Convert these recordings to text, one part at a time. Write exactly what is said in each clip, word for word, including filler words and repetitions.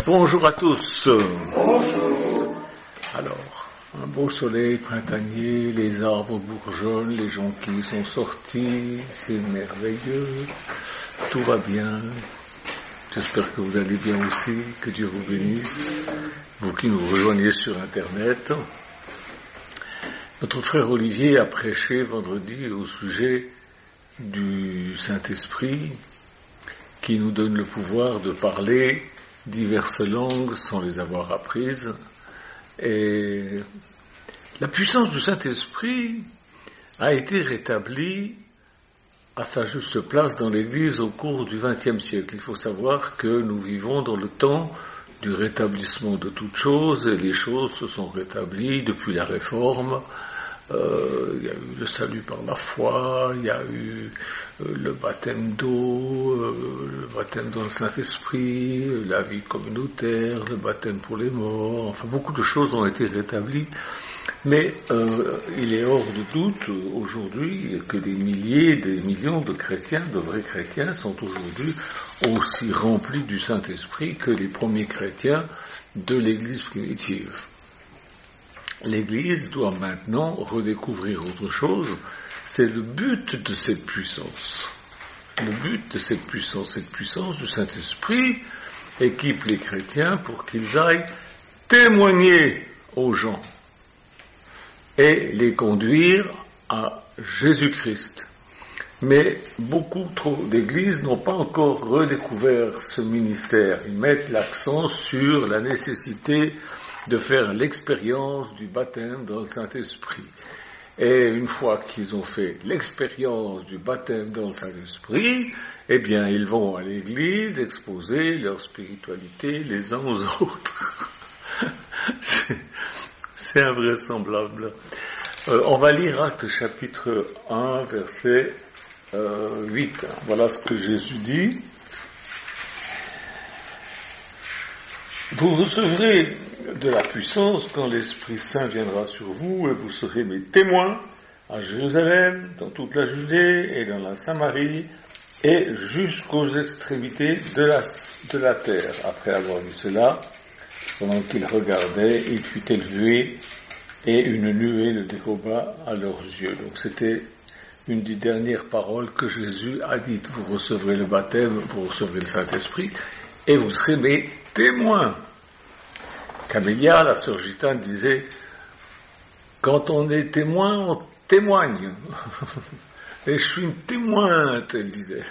Bonjour à tous. Alors, un beau soleil printanier, les arbres bourgeonnent, les jonquilles sont sortis, c'est merveilleux, tout va bien. J'espère que vous allez bien aussi, que Dieu vous bénisse, vous qui nous rejoignez sur Internet. Notre frère Olivier a prêché vendredi au sujet du Saint-Esprit qui nous donne le pouvoir de parler diverses langues sans les avoir apprises. Et la puissance du Saint-Esprit a été rétablie à sa juste place dans l'Église au cours du vingtième siècle. Il faut savoir que nous vivons dans le temps du rétablissement de toutes choses, et les choses se sont rétablies depuis la Réforme. Euh, il y a eu le salut par la foi, il y a eu euh, le baptême d'eau, euh, le baptême dans le Saint-Esprit, la vie communautaire, le baptême pour les morts, enfin beaucoup de choses ont été rétablies, mais euh, il est hors de doute aujourd'hui que des milliers, des millions de chrétiens, de vrais chrétiens, sont aujourd'hui aussi remplis du Saint-Esprit que les premiers chrétiens de l'Église primitive. L'Église doit maintenant redécouvrir autre chose, c'est le but de cette puissance. Le but de cette puissance, cette puissance du Saint-Esprit équipe les chrétiens pour qu'ils aillent témoigner aux gens et les conduire à Jésus-Christ. Mais beaucoup trop d'églises n'ont pas encore redécouvert ce ministère. Ils mettent l'accent sur la nécessité de faire l'expérience du baptême dans le Saint-Esprit. Et une fois qu'ils ont fait l'expérience du baptême dans le Saint-Esprit, eh bien, ils vont à l'église exposer leur spiritualité les uns aux autres. c'est, c'est invraisemblable. Euh, on va lire Actes chapitre un, verset euh, huit. Voilà ce que Jésus dit. Vous recevrez de la puissance quand l'Esprit Saint viendra sur vous, et vous serez mes témoins à Jérusalem, dans toute la Judée et dans la Samarie, et jusqu'aux extrémités de la, de la terre. Après avoir dit cela, pendant qu'il regardait, il fut élevé, et une nuée le déroba à leurs yeux. Donc c'était une des dernières paroles que Jésus a dites. Vous recevrez le baptême, vous recevrez le Saint-Esprit, et vous serez mes témoins. Camélia, la sœur gitane, disait, quand on est témoin, on témoigne. Et je suis une témointe, elle disait.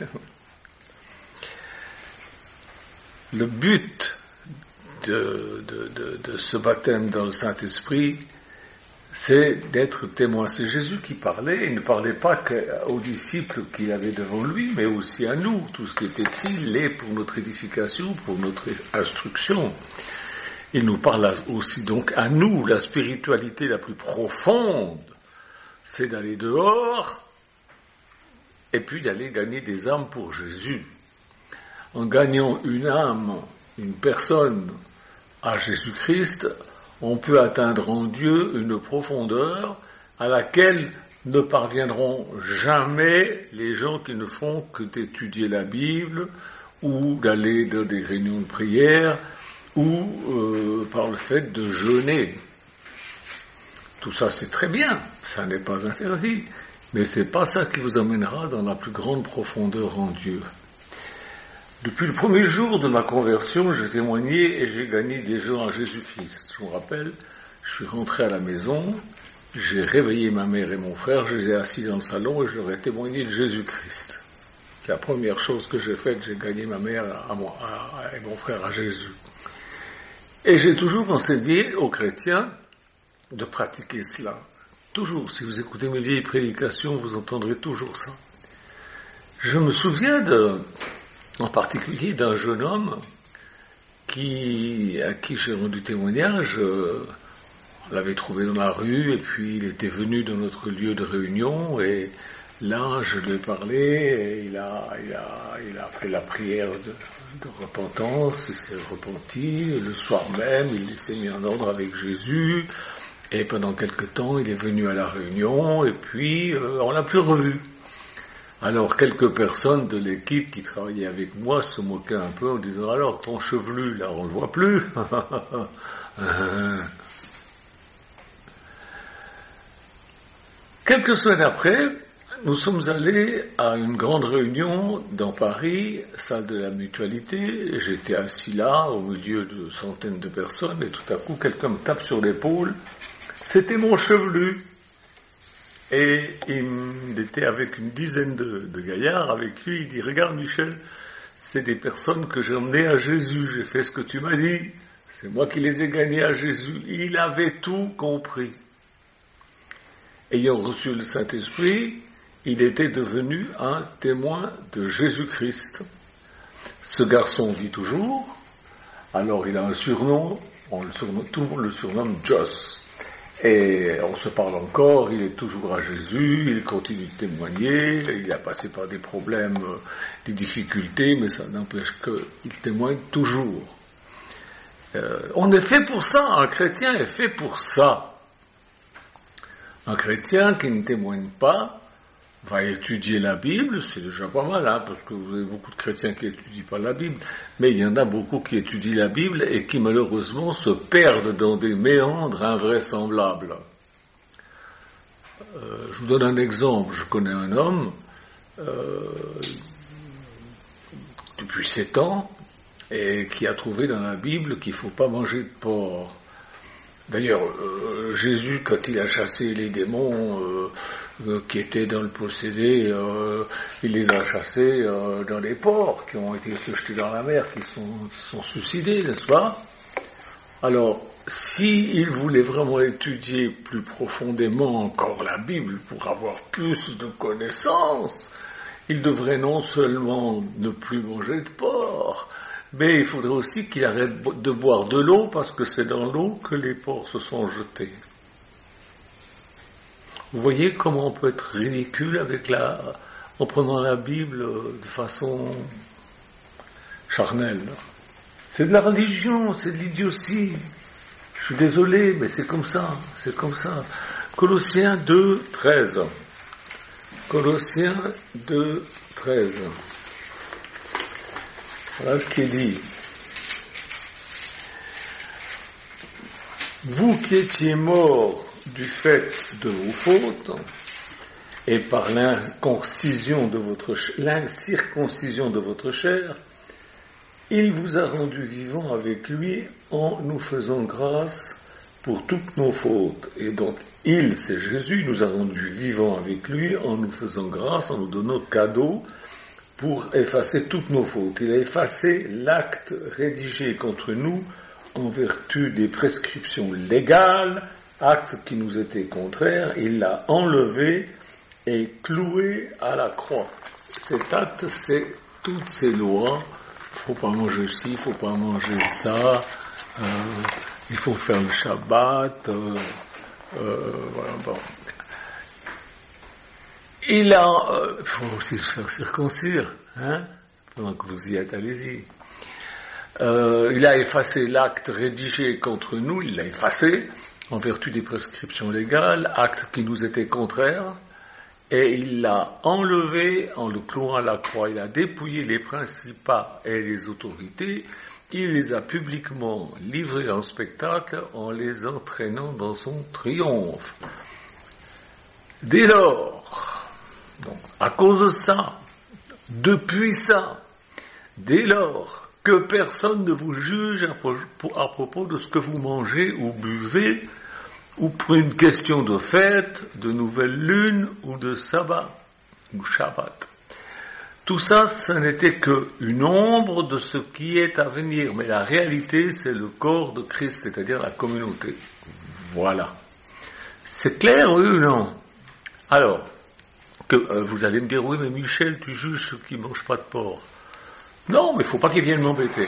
Le but de, de, de, de ce baptême dans le Saint-Esprit, c'est d'être témoin. C'est Jésus qui parlait. Il ne parlait pas qu'aux disciples qu'il avait devant lui, mais aussi à nous. Tout ce qui est écrit l'est pour notre édification, pour notre instruction. Il nous parle aussi donc à nous. La spiritualité la plus profonde, c'est d'aller dehors et puis d'aller gagner des âmes pour Jésus. En gagnant une âme, une personne à Jésus-Christ, on peut atteindre en Dieu une profondeur à laquelle ne parviendront jamais les gens qui ne font que d'étudier la Bible ou d'aller dans des réunions de prière ou euh, par le fait de jeûner. Tout ça c'est très bien, ça n'est pas interdit, mais c'est pas ça qui vous amènera dans la plus grande profondeur en Dieu. Depuis le premier jour de ma conversion, j'ai témoigné et j'ai gagné des gens à Jésus-Christ. Je me rappelle, je suis rentré à la maison, j'ai réveillé ma mère et mon frère, je les ai assis dans le salon et je leur ai témoigné de Jésus-Christ. C'est la première chose que j'ai faite, j'ai gagné ma mère à moi, à, à, et mon frère à Jésus. Et j'ai toujours enseigné aux chrétiens de pratiquer cela. Toujours, si vous écoutez mes vieilles prédications, vous entendrez toujours ça. Je me souviens de... en particulier d'un jeune homme qui, à qui j'ai rendu témoignage. Euh, on l'avait trouvé dans la rue et puis il était venu dans notre lieu de réunion et là je lui ai parlé et il a, il a, il a fait la prière de, de repentance, il s'est repenti, le soir même il s'est mis en ordre avec Jésus et pendant quelque temps il est venu à la réunion et puis euh, on l'a plus revu. Alors, quelques personnes de l'équipe qui travaillaient avec moi se moquaient un peu en disant « Alors, ton chevelu, là, on le voit plus ?» Quelques semaines après, nous sommes allés à une grande réunion dans Paris, salle de la Mutualité. J'étais assis là, au milieu de centaines de personnes, et tout à coup, quelqu'un me tape sur l'épaule. C'était mon chevelu. Et il était avec une dizaine de, de gaillards avec lui. Il dit « Regarde Michel, c'est des personnes que j'ai emmenées à Jésus. J'ai fait ce que tu m'as dit. C'est moi qui les ai gagnés à Jésus. » Il avait tout compris. Ayant reçu le Saint-Esprit, il était devenu un témoin de Jésus-Christ. Ce garçon vit toujours. Alors il a un surnom. On le surnomme, tout le monde le surnomme Joss. Et on se parle encore, il est toujours à Jésus, il continue de témoigner, il a passé par des problèmes, des difficultés, mais ça n'empêche qu'il témoigne toujours. Euh, on est fait pour ça, un chrétien est fait pour ça. Un chrétien qui ne témoigne pas va étudier la Bible, c'est déjà pas mal, hein, parce que vous avez beaucoup de chrétiens qui n'étudient pas la Bible, mais il y en a beaucoup qui étudient la Bible et qui malheureusement se perdent dans des méandres invraisemblables. Euh, je vous donne un exemple. Je connais un homme euh, depuis sept ans et qui a trouvé dans la Bible qu'il ne faut pas manger de porc. D'ailleurs, euh, Jésus, quand il a chassé les démons euh, euh, qui étaient dans le possédé, euh, il les a chassés euh, dans des porcs qui ont été jetés dans la mer, qui sont, qui sont suicidés, n'est-ce pas? Alors, s'il voulait vraiment étudier plus profondément encore la Bible pour avoir plus de connaissances, il devrait non seulement ne plus manger de porc, mais il faudrait aussi qu'il arrête de boire de l'eau, parce que c'est dans l'eau que les porcs se sont jetés. Vous voyez comment on peut être ridicule avec la, en prenant la Bible de façon charnelle. C'est de la religion, c'est de l'idiotie. Je suis désolé, mais c'est comme ça, c'est comme ça. Colossiens deux, treize. Colossiens deux, treize. Voilà ce qui est dit. Vous qui étiez morts du fait de vos fautes, et par l'inconcision de votre, l'incirconcision de votre chair, il vous a rendus vivants avec lui en nous faisant grâce pour toutes nos fautes. Et donc, il, c'est Jésus, nous a rendus vivants avec lui en nous faisant grâce, en nous donnant cadeau, pour effacer toutes nos fautes. Il a effacé l'acte rédigé contre nous en vertu des prescriptions légales, acte qui nous était contraire, il l'a enlevé et cloué à la croix. Cet acte, c'est toutes ces lois. Faut pas manger ci, il faut pas manger ça, euh, il faut faire le Shabbat, euh, euh, voilà, bon. Il a, euh, il faut aussi se faire circoncire, hein, pendant que vous y êtes, allez-y. Euh, il a effacé l'acte rédigé contre nous, il l'a effacé, en vertu des prescriptions légales, acte qui nous était contraire, et il l'a enlevé en le clouant à la croix. Il a dépouillé les principats et les autorités, il les a publiquement livrés en spectacle en les entraînant dans son triomphe. Dès lors, donc, à cause de ça, depuis ça, dès lors que personne ne vous juge à propos de ce que vous mangez ou buvez, ou pour une question de fête, de nouvelle lune, ou de sabbat, ou Shabbat. Tout ça, ce n'était qu'une ombre de ce qui est à venir, mais la réalité, c'est le corps de Christ, c'est-à-dire la communauté. Voilà. C'est clair, oui ou non? Alors, que, euh, vous allez me dire, oui, mais Michel, tu juges ceux qui ne mangent pas de porc. Non, mais il ne faut pas qu'ils viennent m'embêter.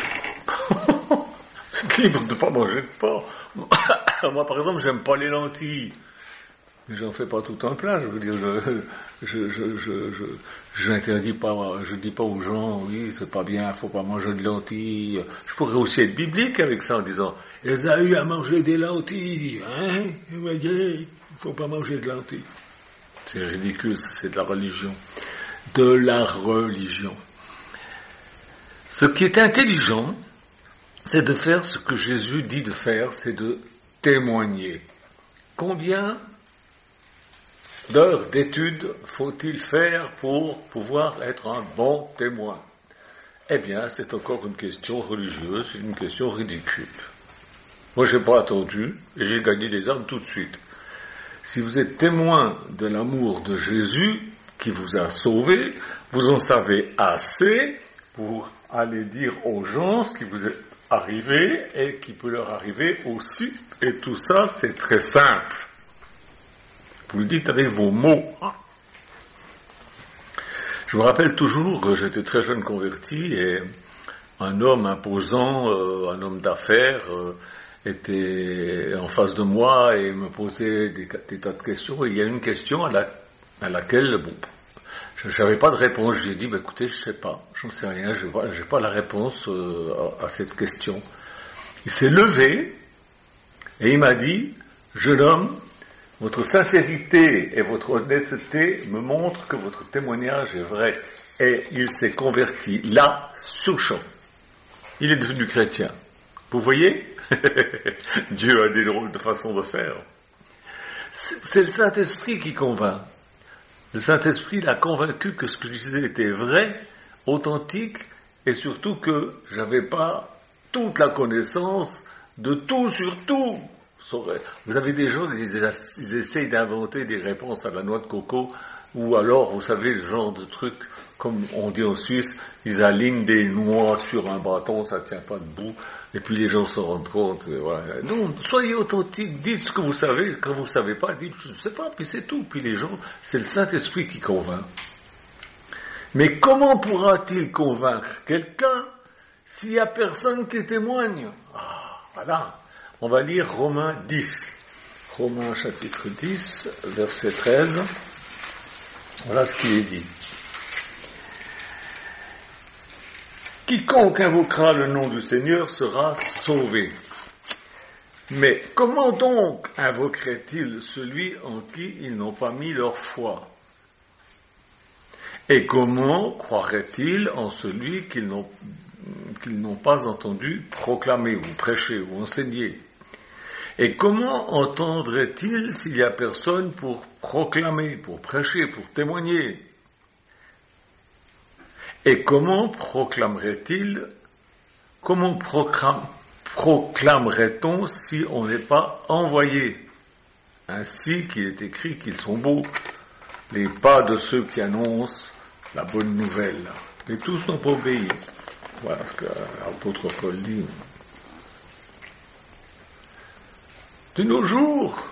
C'est libre de ne pas manger de porc. Moi, par exemple, j'aime pas les lentilles. Mais j'en fais pas tout un plat. Je veux dire, je, je, je, je, je, j'interdis pas, je dis pas aux gens, oui, c'est pas bien, faut pas manger de lentilles. Je pourrais aussi être biblique avec ça en disant, ils ont eu à manger des lentilles, hein? Vous voyez, il faut pas manger de lentilles. C'est ridicule, c'est de la religion. de la religion. Ce qui est intelligent, c'est de faire ce que Jésus dit de faire, c'est de témoigner. Combien d'heures d'études faut-il faire pour pouvoir être un bon témoin? Eh bien, c'est encore une question religieuse, une question ridicule. Moi, je n'ai pas attendu et j'ai gagné des âmes tout de suite. Si vous êtes témoin de l'amour de Jésus qui vous a sauvé, vous en savez assez pour aller dire aux gens ce qui vous est arrivé et qui peut leur arriver aussi. Et tout ça, c'est très simple. Vous le dites avec vos mots. Je me rappelle toujours que j'étais très jeune converti et un homme imposant, euh, un homme d'affaires, euh, était en face de moi et me posait des, des tas de questions. Et il y a une question à, la, à laquelle, bon, je n'avais pas de réponse. Je lui ai dit, bah, écoutez, je ne sais pas, j'en sais rien, je n'ai pas la réponse euh, à, à cette question. Il s'est levé et il m'a dit, jeune homme, votre sincérité et votre honnêteté me montrent que votre témoignage est vrai. Et il s'est converti là, sur le champ. Il est devenu chrétien. Vous voyez? Dieu a des drôles de façons de faire. C'est le Saint-Esprit qui convainc. Le Saint-Esprit l'a convaincu que ce que je disais était vrai, authentique, et surtout que j'avais pas toute la connaissance de tout sur tout. Vous avez des gens, ils, ils essayent d'inventer des réponses à la noix de coco, ou alors, vous savez, le genre de truc, comme on dit en Suisse, ils alignent des noix sur un bâton, ça ne tient pas debout, et puis les gens se rendent compte. Voilà. Non, soyez authentiques, dites ce que vous savez, quand vous ne savez pas, dites je ne sais pas, puis c'est tout. Puis les gens, c'est le Saint-Esprit qui convainc. Mais comment pourra-t-il convaincre quelqu'un s'il n'y a personne qui témoigne? Ah, voilà. On va lire Romains dix. Romains chapitre dix, verset treize. Voilà ce qui est dit. Quiconque invoquera le nom du Seigneur sera sauvé. Mais comment donc invoquerait-il celui en qui ils n'ont pas mis leur foi? Et comment croiraient-ils en celui qu'ils n'ont, qu'ils n'ont pas entendu proclamer ou prêcher ou enseigner? Et comment entendraient-ils s'il n'y a personne pour proclamer, pour prêcher, pour témoigner? Et comment proclamerait-il, comment proclam, proclamerait-on si on n'est pas envoyé? Ainsi qu'il est écrit qu'ils sont beaux, les pas de ceux qui annoncent la bonne nouvelle. Mais tous n'ont pas obéi. Voilà ce que l'apôtre Paul dit. De nos jours,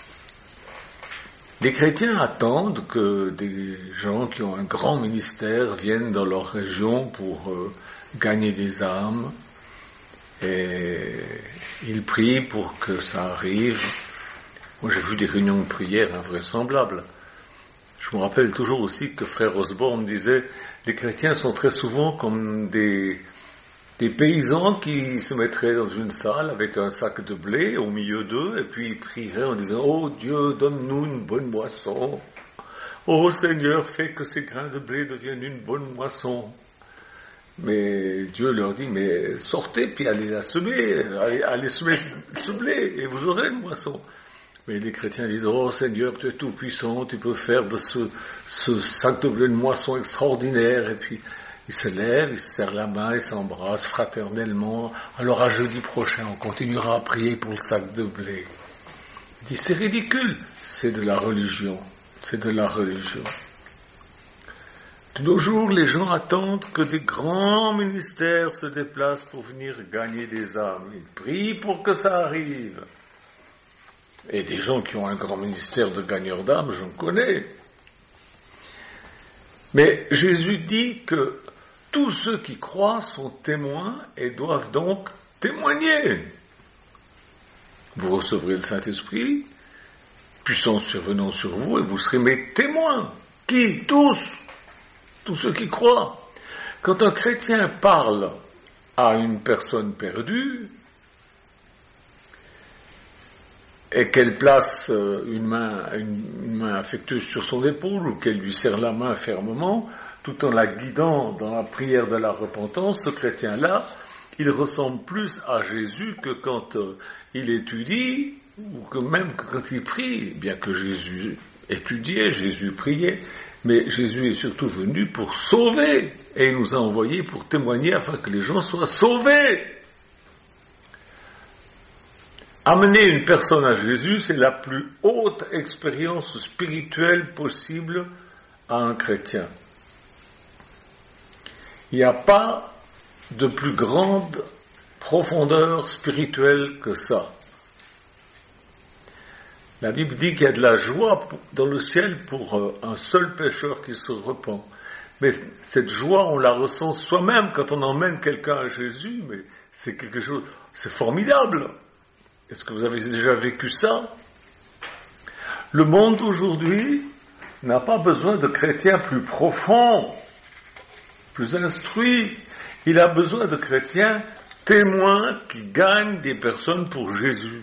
les chrétiens attendent que des gens qui ont un grand ministère viennent dans leur région pour euh, gagner des âmes et ils prient pour que ça arrive. Moi j'ai vu des réunions de prière invraisemblables. Je me rappelle toujours aussi que frère Osborne disait les chrétiens sont très souvent comme des Des paysans qui se mettraient dans une salle avec un sac de blé au milieu d'eux et puis ils prieraient en disant « Oh Dieu, donne-nous une bonne moisson. Oh Seigneur, fais que ces grains de blé deviennent une bonne moisson. » Mais Dieu leur dit « Mais sortez puis allez la semer, allez, allez semer ce blé et vous aurez une moisson. » Mais les chrétiens disent « Oh Seigneur, tu es tout puissant, tu peux faire de ce, ce sac de blé une moisson extraordinaire. » Et puis ils se lèvent, ils se serrent la main, ils s'embrassent fraternellement. Alors à jeudi prochain, on continuera à prier pour le sac de blé. Il dit, c'est ridicule. C'est de la religion. C'est de la religion. De nos jours, les gens attendent que des grands ministères se déplacent pour venir gagner des âmes. Ils prient pour que ça arrive. Et des gens qui ont un grand ministère de gagneurs d'âmes, j'en connais. Mais Jésus dit que tous ceux qui croient sont témoins et doivent donc témoigner. Vous recevrez le Saint-Esprit, puissance survenant sur vous, et vous serez mes témoins. Qui? Tous. Tous ceux qui croient. Quand un chrétien parle à une personne perdue, et qu'elle place une main, une, une main affectueuse sur son épaule, ou qu'elle lui serre la main fermement, tout en la guidant dans la prière de la repentance, ce chrétien-là, il ressemble plus à Jésus que quand euh, il étudie, ou que même que quand il prie, bien que Jésus étudiait, Jésus priait, mais Jésus est surtout venu pour sauver, et il nous a envoyés pour témoigner afin que les gens soient sauvés. Amener une personne à Jésus, c'est la plus haute expérience spirituelle possible à un chrétien. Il n'y a pas de plus grande profondeur spirituelle que ça. La Bible dit qu'il y a de la joie dans le ciel pour un seul pécheur qui se repent. Mais cette joie, on la ressent soi-même quand on emmène quelqu'un à Jésus, mais c'est quelque chose, c'est formidable. Est-ce que vous avez déjà vécu ça? Le monde aujourd'hui n'a pas besoin de chrétiens plus profonds, plus instruits. Il a besoin de chrétiens témoins qui gagnent des personnes pour Jésus.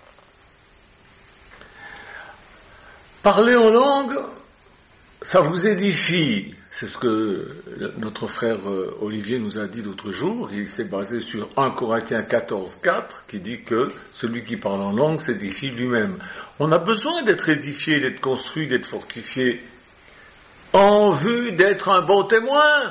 Parler en langue, ça vous édifie. C'est ce que notre frère Olivier nous a dit l'autre jour. Il s'est basé sur un Corinthiens quatorze quatre qui dit que celui qui parle en langue s'édifie lui-même. On a besoin d'être édifié, d'être construit, d'être fortifié en vue d'être un bon témoin.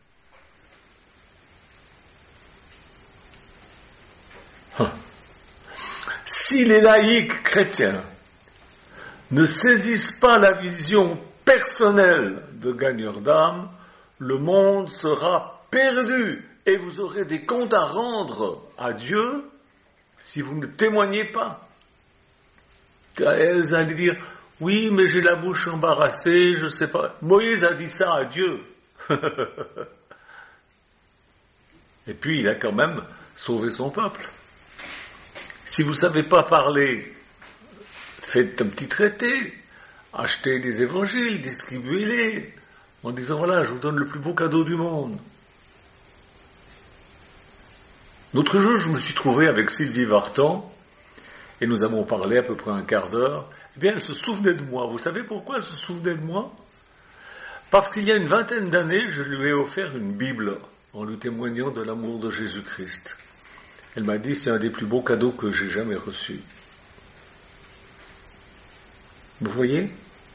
Si les laïcs chrétiens ne saisissent pas la vision personnelle de gagneur d'âme, le monde sera perdu et vous aurez des comptes à rendre à Dieu si vous ne témoignez pas. Vous allez dire, oui, mais j'ai la bouche embarrassée, je ne sais pas. Moïse a dit ça à Dieu. Et puis il a quand même sauvé son peuple. Si vous ne savez pas parler, faites un petit traité, achetez des évangiles, distribuez-les, en disant voilà, je vous donne le plus beau cadeau du monde. L'autre jour, je me suis trouvé avec Sylvie Vartan, et nous avons parlé à peu près un quart d'heure. Eh bien, elle se souvenait de moi. Vous savez pourquoi elle se souvenait de moi? Parce qu'il y a une vingtaine d'années, je lui ai offert une Bible, en lui témoignant de l'amour de Jésus-Christ. Elle m'a dit, c'est un des plus beaux cadeaux que j'ai jamais reçus. Vous voyez?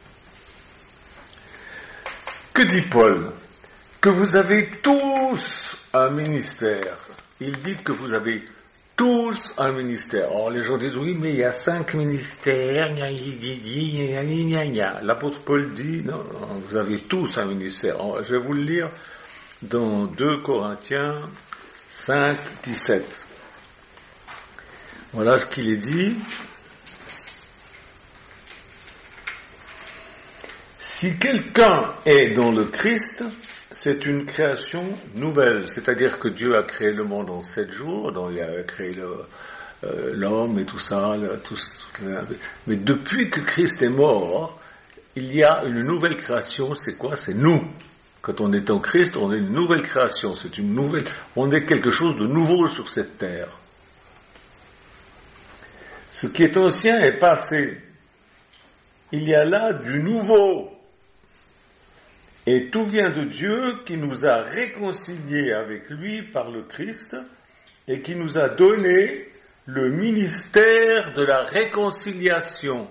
Que dit Paul? Que vous avez tous un ministère. Il dit que vous avez tous un ministère. Alors les gens disent, oui, mais il y a cinq ministères. L'apôtre Paul dit, non, non, vous avez tous un ministère. Alors, je vais vous le lire dans deux Corinthiens cinq, dix-sept. Voilà ce qu'il est dit. Si quelqu'un est dans le Christ, c'est une création nouvelle. C'est-à-dire que Dieu a créé le monde en sept jours, donc il a créé le, euh, l'homme et tout ça. Le, tout, mais depuis que Christ est mort, il y a une nouvelle création. C'est quoi? C'est nous. Quand on est en Christ, on est une nouvelle création. C'est une nouvelle. On est quelque chose de nouveau sur cette terre. Ce qui est ancien est passé. Il y a là du nouveau. Et tout vient de Dieu qui nous a réconciliés avec lui par le Christ et qui nous a donné le ministère de la réconciliation.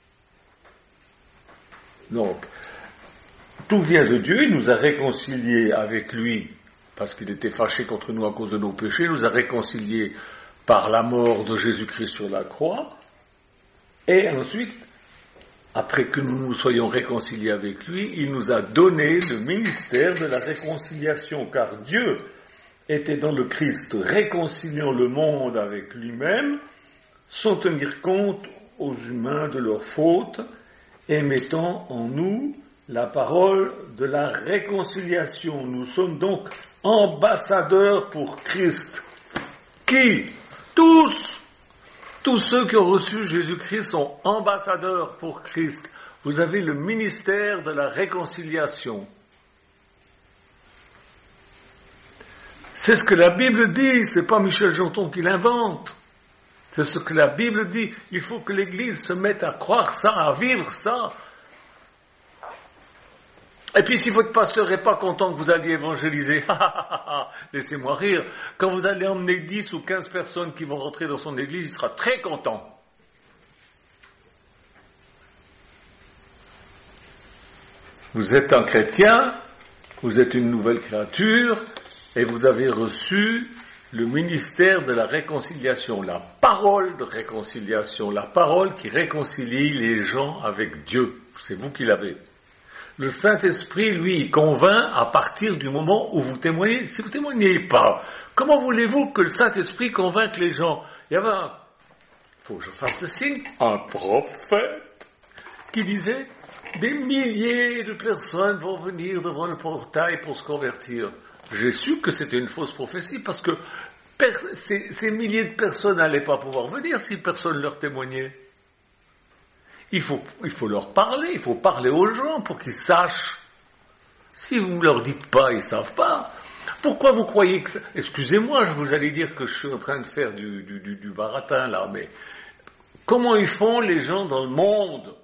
Donc, tout vient de Dieu, il nous a réconciliés avec lui parce qu'il était fâché contre nous à cause de nos péchés, il nous a réconciliés par la mort de Jésus-Christ sur la croix, et ensuite, après que nous nous soyons réconciliés avec lui, il nous a donné le ministère de la réconciliation, car Dieu était dans le Christ, réconciliant le monde avec lui-même, sans tenir compte aux humains de leurs fautes, et mettant en nous la parole de la réconciliation. Nous sommes donc ambassadeurs pour Christ. Qui? Tous! Tous ceux qui ont reçu Jésus-Christ sont ambassadeurs pour Christ. Vous avez le ministère de la réconciliation. C'est ce que la Bible dit, c'est pas Michel Janton qui l'invente. C'est ce que la Bible dit. Il faut que l'Église se mette à croire ça, à vivre ça. Et puis si votre pasteur n'est pas content que vous alliez évangéliser, laissez-moi rire, quand vous allez emmener dix ou quinze personnes qui vont rentrer dans son église, il sera très content. Vous êtes un chrétien, vous êtes une nouvelle créature, et vous avez reçu le ministère de la réconciliation, la parole de réconciliation, la parole qui réconcilie les gens avec Dieu. C'est vous qui l'avez. Le Saint-Esprit, lui, il convainc à partir du moment où vous témoignez. Si vous ne témoignez pas, comment voulez-vous que le Saint-Esprit convainque les gens? Il y avait un, il faut que je fasse le signe, un prophète qui disait, des milliers de personnes vont venir devant le portail pour se convertir. J'ai su que c'était une fausse prophétie parce que per- ces, ces milliers de personnes n'allaient pas pouvoir venir si personne ne leur témoignait. Il faut, il faut leur parler, il faut parler aux gens pour qu'ils sachent. Si vous ne leur dites pas, ils ne savent pas. Pourquoi vous croyez que ça... Excusez-moi, je vous allais dire que je suis en train de faire du, du, du, du baratin là, mais comment ils font les gens dans le monde?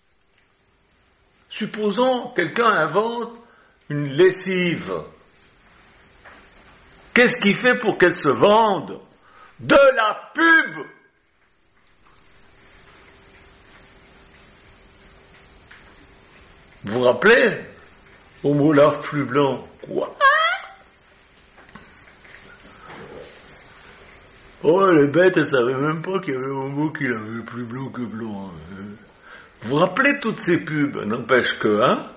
Supposons quelqu'un invente une lessive. Qu'est-ce qu'il fait pour qu'elle se vende? De la pub! Vous vous rappelez? Homo lave plus blanc. Quoi? Oh, les bêtes, elles savaient même pas qu'il y avait Homo qui lavait plus blanc que blanc. Vous vous rappelez toutes ces pubs? N'empêche que, hein?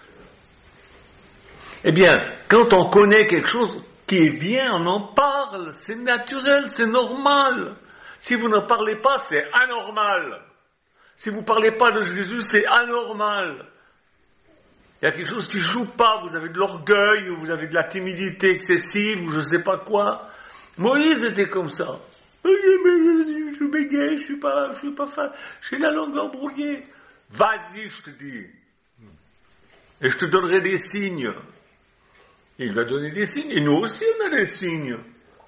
Eh bien, quand on connaît quelque chose qui est bien, on en parle. C'est naturel, c'est normal. Si vous n'en parlez pas, c'est anormal. Si vous ne parlez pas de Jésus, c'est anormal. Il y a quelque chose qui ne joue pas, vous avez de l'orgueil, ou vous avez de la timidité excessive, ou je ne sais pas quoi. Moïse était comme ça. Je bégaye, je suis pas, je suis pas fan, j'ai la langue embrouillée. Vas-y, je te dis. Et je te donnerai des signes. Et il lui a donné des signes, et nous aussi on a des signes.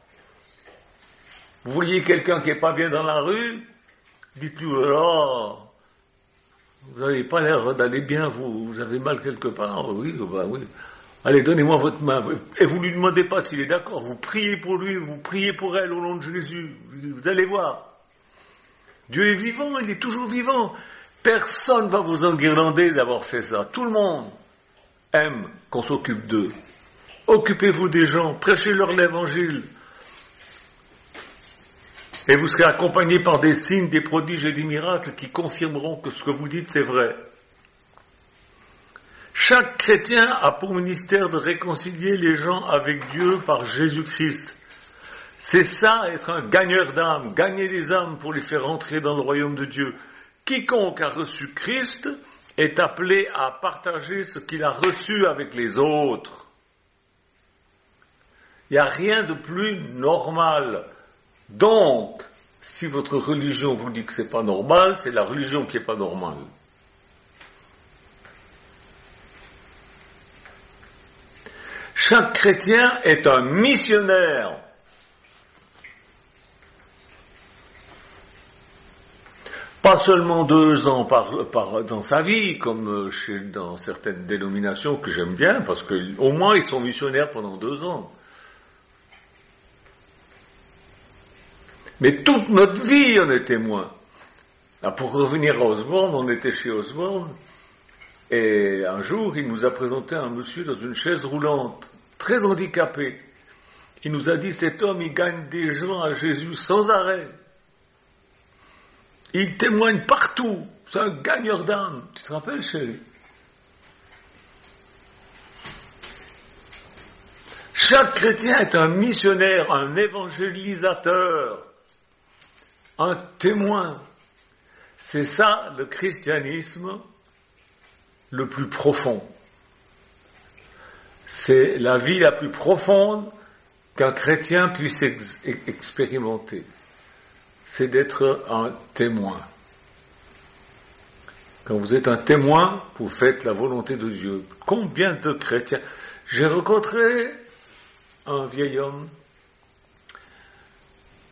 Vous voyez quelqu'un qui n'est pas bien dans la rue, dites-lui, oh, vous n'avez pas l'air d'aller bien, vous, vous avez mal quelque part. Oui, bah oui. Allez, donnez-moi votre main. Et vous ne lui demandez pas s'il est d'accord. Vous priez pour lui, vous priez pour elle au nom de Jésus. Vous allez voir. Dieu est vivant, il est toujours vivant. Personne ne va vous enguirlander d'avoir fait ça. Tout le monde aime qu'on s'occupe d'eux. Occupez-vous des gens, prêchez-leur l'évangile. Et vous serez accompagnés par des signes, des prodiges et des miracles qui confirmeront que ce que vous dites, c'est vrai. Chaque chrétien a pour ministère de réconcilier les gens avec Dieu par Jésus-Christ. C'est ça, être un gagneur d'âmes, gagner des âmes pour les faire entrer dans le royaume de Dieu. Quiconque a reçu Christ est appelé à partager ce qu'il a reçu avec les autres. Il n'y a rien de plus normal. Donc, si votre religion vous dit que c'est pas normal, c'est la religion qui est pas normale. Chaque chrétien est un missionnaire. Pas seulement deux ans par, par, dans sa vie, comme chez, dans certaines dénominations que j'aime bien, parce qu'au moins ils sont missionnaires pendant deux ans. Mais toute notre vie, on est témoin. Là, pour revenir à Osborne, on était chez Osborne, et un jour, il nous a présenté un monsieur dans une chaise roulante, très handicapé. Il nous a dit, cet homme, il gagne des gens à Jésus sans arrêt. Il témoigne partout. C'est un gagneur d'âme. Tu te rappelles, chérie? Chaque chrétien est un missionnaire, un évangélisateur, un témoin. C'est ça le christianisme le plus profond. C'est la vie la plus profonde qu'un chrétien puisse ex- expérimenter. C'est d'être un témoin. Quand vous êtes un témoin, vous faites la volonté de Dieu. Combien de chrétiens? J'ai rencontré un vieil homme.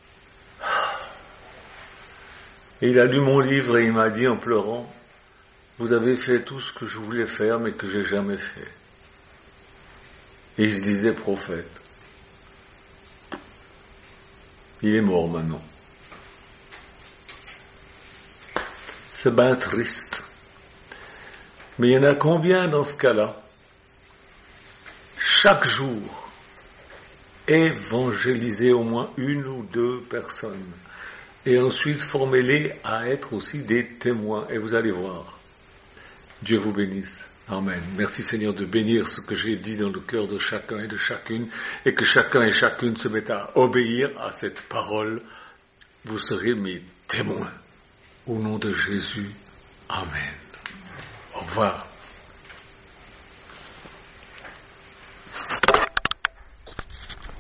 Et il a lu mon livre et il m'a dit en pleurant, vous avez fait tout ce que je voulais faire, mais que j'ai jamais fait. Et il se disait prophète. Il est mort maintenant. C'est bien triste. Mais il y en a combien dans ce cas-là? Chaque jour, évangéliser au moins une ou deux personnes. Et ensuite, formez-les à être aussi des témoins. Et vous allez voir. Dieu vous bénisse. Amen. Merci Seigneur de bénir ce que j'ai dit dans le cœur de chacun et de chacune, et que chacun et chacune se mette à obéir à cette parole. Vous serez mes témoins. Au nom de Jésus. Amen. Au revoir.